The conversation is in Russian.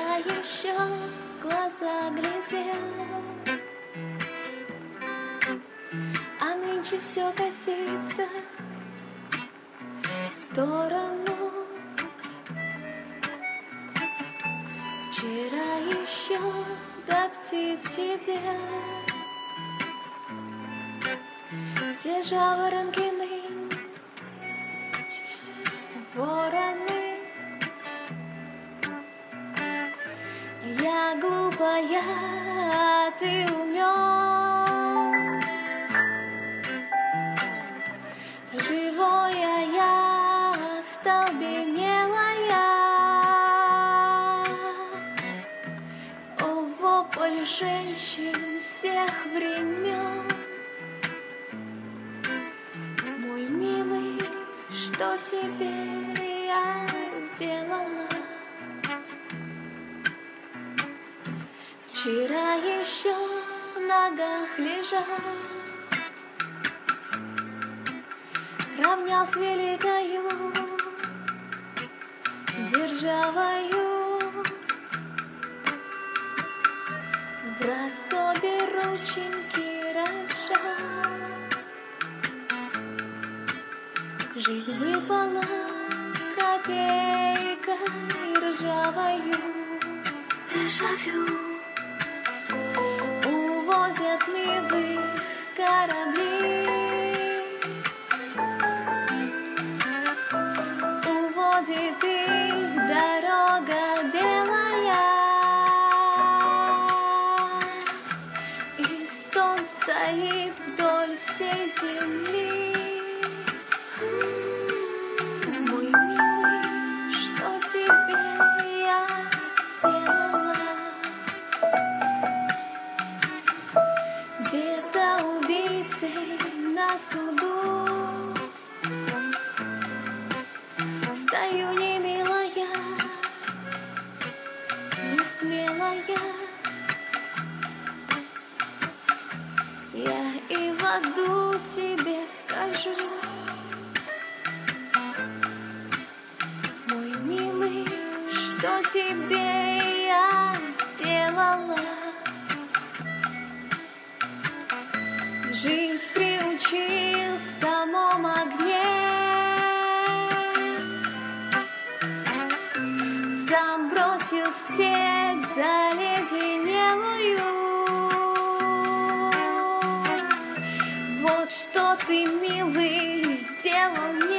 Вчера еще в глаза глядел, а нынче все косится в сторону. Вчера еще до птиц сидел, все жаворонки нынче вороны. Я глупая, а ты умен. Живое я, остолбенелая. О, вопль женщин всех времен. Мой милый, что тебе я сделала? Вчера еще в ногах лежал, равнял с великою державою, в раз обе рученьки рожал. Жизнь выпала копейкой ржавою, ржавью. Увозят милых корабли, уводит их дорога белая, и стон стоит вдоль всей земли. Мой милый, что тебе я сделала? Где-то убийцей на суду стою не милая, не смелая. Я и в аду тебе скажу, мой милый, что тебе я сделала? Жить приучил в самом огне, сам бросил степь заледенелую. Вот что ты, милый, сделал мне.